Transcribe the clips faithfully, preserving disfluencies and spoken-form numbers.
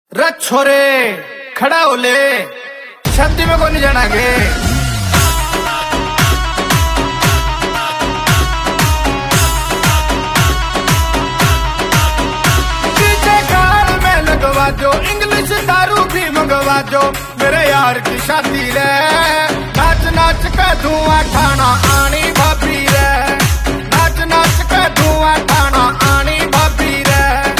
रे छोरे खड़ा हो ले, शादी में को नहीं जाना गे। डीजे कार में लगवा दो, इंग्लिश दारू भी मंगवा दो, मेरे यार की शादी रे। नाच नाच के धुआं ठाना आनी भाभी रे, नाच नाच के धुआं ठाना आनी भाभी रे।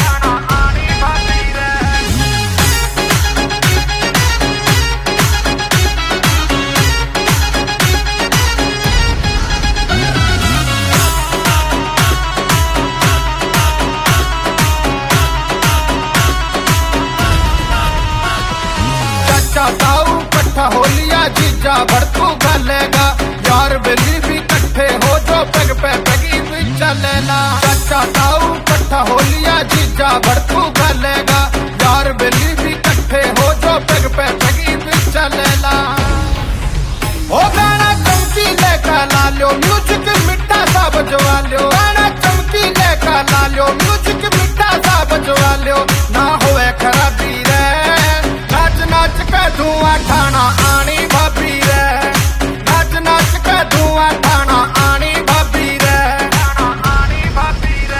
ताऊ कट्ठा हो लिया जीजा भड़कू गलेगा, यार बेली भी कट्ठे हो जो पेग पे पेगी भी चलेला। चाचा ताऊ कट्ठा हो लिया जीजा भड़कू गलेगा, यार बेली भी कट्ठे हो जो पेग पे पेगी भी चलेला। ओ गाना चमकी लेकर ला लो, म्यूजिक मिठा सा बजवा लो, गाना चमकी लेकर ला लो, म्यूजिक मिठा सा बजवा लो, ना होए खराबी रे। नाच नाच के धुआं ठाना आनी भाभी रे, नाच नाच के धुआं ठाना आनी भाभी रे, आनी भाभी रे।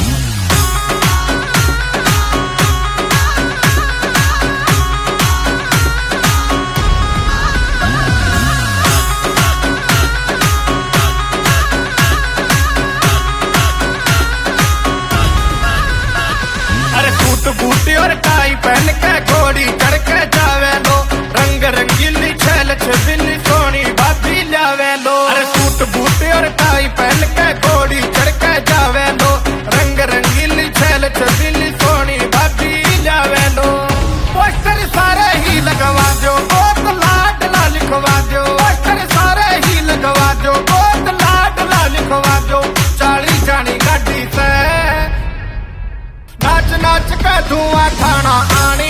अरे सूट बूटी और टाई पहन के घोड़ी चढ़ के जावे लो, रंग रंगीली छैल छबिली सोनी भाभी लावे लो। अरे सूट बूटी और टाई पहन के घोड़ी चढ़ के जावे लो, रंग रंगीली छैल छबिली सोनी भाभी लावे लो। पोस्टर सारे ही लगवा दो, बहुत लाडला लिखवा दो, पोस्टर सारे ही लगवा दो, बहुत लाडला लिखवा दो, चाली जानी गाड़ी से। नाच नाच के धुआं ठाना आनी